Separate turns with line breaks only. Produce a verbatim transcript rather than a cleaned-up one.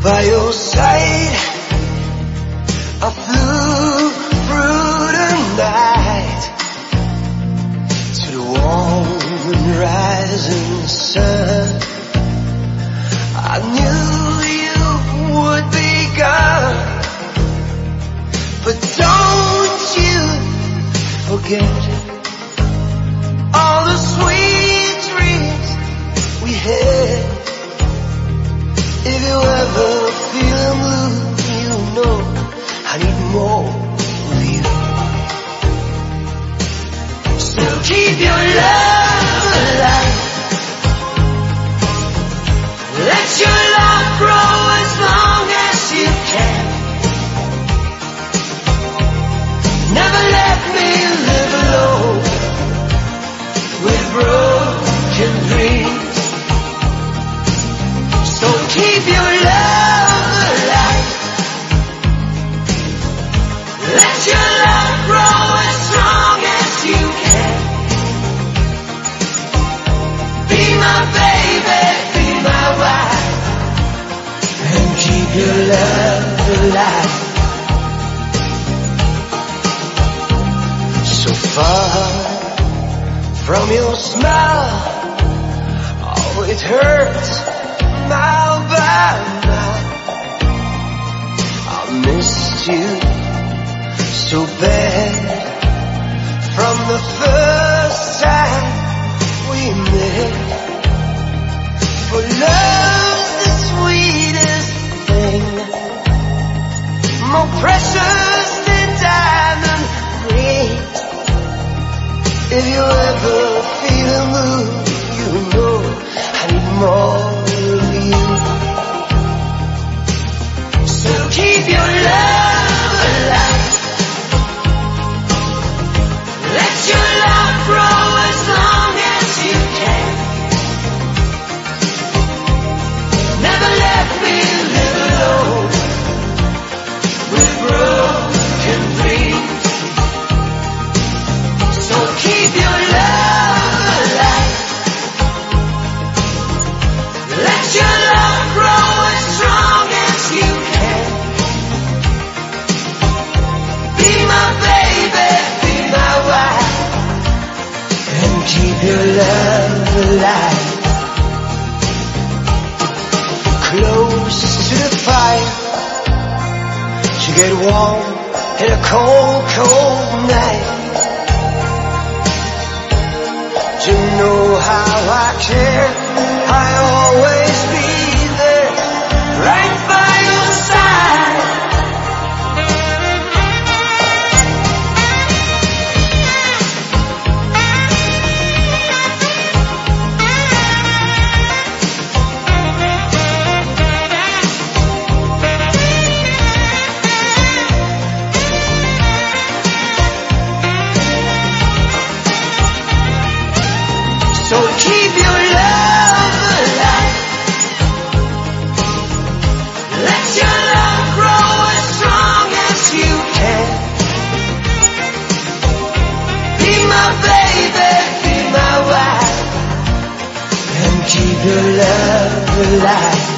by your side. I flew through the night to the warm and rising sun. I knew you would be gone, but don't you forget all the sweet dreams we had. If you ever feel blue, you know I need more of you. So keep your love alive. Let your love grow as long as you can. Never let me live alone with broken dreams. So keep your love alive. Let your love grow as strong as you can. Be my baby, be my wife, and keep your love alive. So far from your smile, oh, it hurts mile by mile. I missed you so bad from the first time we met. For love's the sweetest thing, more precious than diamond rings. If you ever feel a mood, you know I need more of you. So keep your love alive. Let your love grow as long as you can. Never let me live alone with broken dreams. So keep your love alive. Let your love grow as strong as you can. Be my baby, be my wife, and keep your love alive. Close to the fire to get warm in a cold, cold night. To know how I care, I always be there, right by your side. So keep your love alive. Let your love grow as strong as you can. Be my baby, be my wife, and keep your love alive.